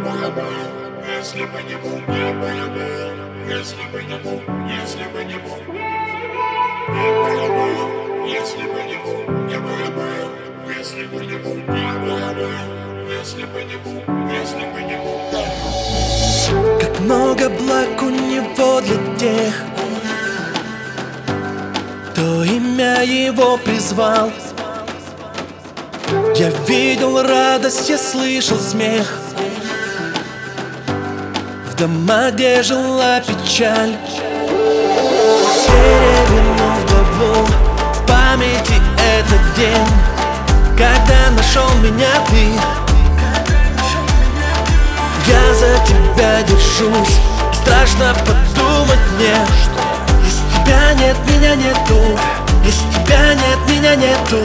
было бы, если бы не был, не было бы, если бы не был, если бы не был, не было бы, если бы не был, не было бы, если бы не был, не было бы, если бы не был, если бы не был. Как много благ у него для тех, кто имя его призвал. Я видел радость, я слышал смех в домах, где жила печаль. Перевернув главу, в памяти этот день, когда нашел меня ты. Я за тебя держусь, страшно подумать мне, что если тебя нет, меня нету. Если тебя нет, меня нету.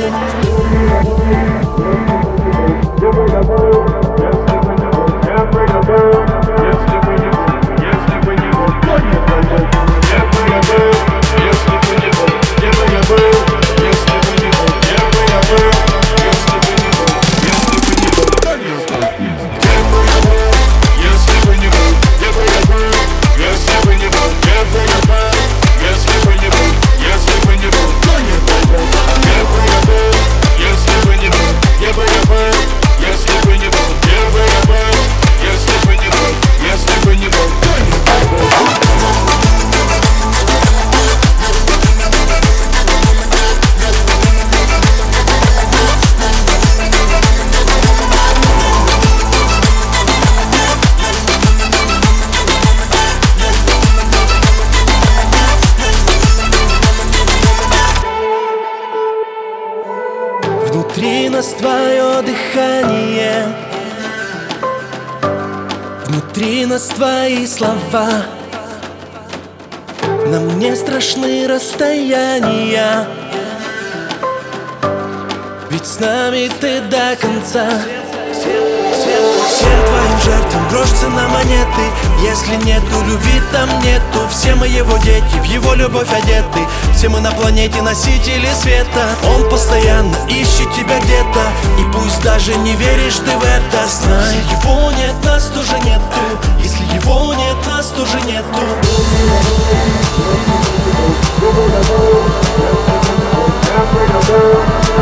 Внутри нас твое дыхание, внутри нас твои слова. Нам не страшны расстояния, ведь с нами ты до конца. Всем твоим жертвам грош цена монеты. Если нету любви, там нету. Все мы его дети, в его любовь одеты. Все мы на планете носители света. Он постоянно ищет тебя где-то, и пусть даже не веришь ты в это, знай, его нет, нас тоже нету. Если его нет, нас тоже нету. Yeah.